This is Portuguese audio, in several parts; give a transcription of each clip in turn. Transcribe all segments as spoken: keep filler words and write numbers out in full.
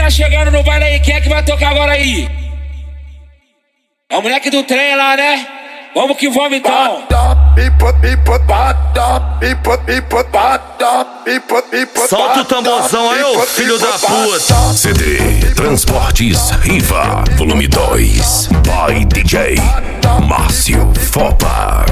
tá chegando no baile aí, quem é que vai tocar agora aí? É o moleque do trem lá, né? Vamos que vamos então. Solta o tamborzão aí, ô filho da puta. C D Transportes Riva, volume dois, by D J Márcio Fopa.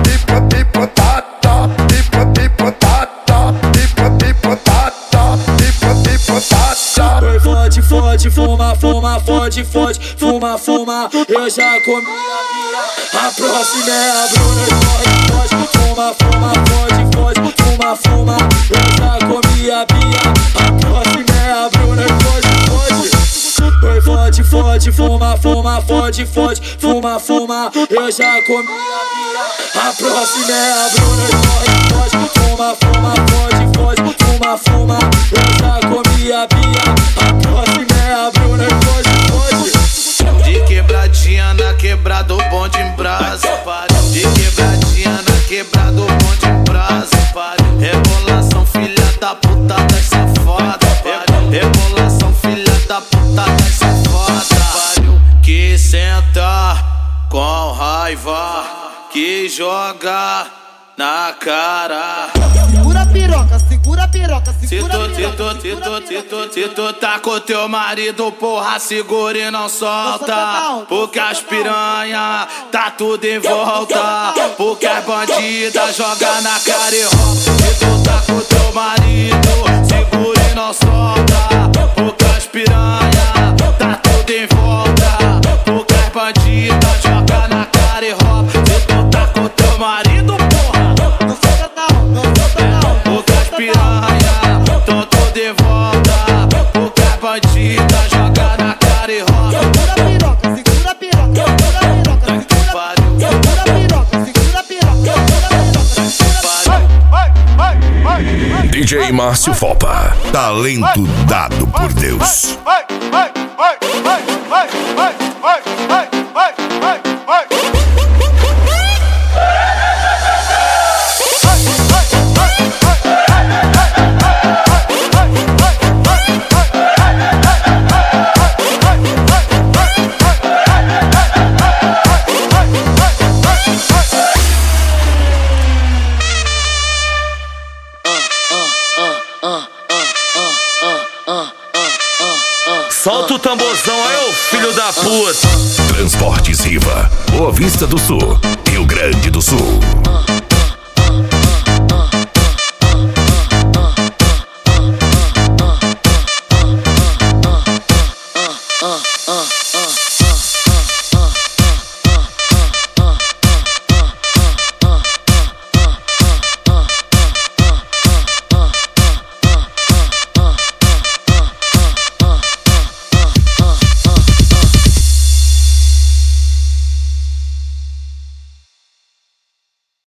Fode, fode, fuma, fuma, fode, fode, fuma, fuma. Eu já comi a minha, a próxima é a Bruna. Fode, fode, fuma, fuma, fode, fode, fuma, fuma. Eu já comi a minha, a próxima é a Bruna. Fode, fode, fode, fode, fuma, fuma, fode, fode, fuma, fuma. Eu já comi a minha, a próxima é a Bruna. Fode, fode, fuma, fuma, fode, fode, fuma, fuma. Eu já comi a minha, a próxima é a Bruna. Fode, fode. De quebradinha na quebrada, o bonde em brasa. De quebradinha na quebrada, o bonde em brasa. Rebolação, filha da puta das safada. Rebolação, filha da puta das safada. Que senta com raiva, que joga na cara. Segura a piroca, segura a piroca, segura a piroca. Se tu, se tu, se tu, se tu tá com teu marido, porra, segura e não solta. Porque as piranha tá tudo em volta. Porque as bandidas joga na cara e rola. Se tu tá com teu marido, segura e não solta. Porque as piranha tá tudo em volta. Porque as bandidas joga na cara e rola. Se tu tá com teu marido, porra, não solta não, não solta não. porque as piranha tão tudo em volta. Porque as bandidas joga na cara e rola. Segura a piroca, segura a piroca, segura a piroca, segura a piroca, segura a piroca, segura a piroca. D J Márcio Fopa, talento dado por Deus. Solta o tamborzão aí, ô filho da puta. Transportes Riva, Boa Vista do Sul, Rio Grande do Sul.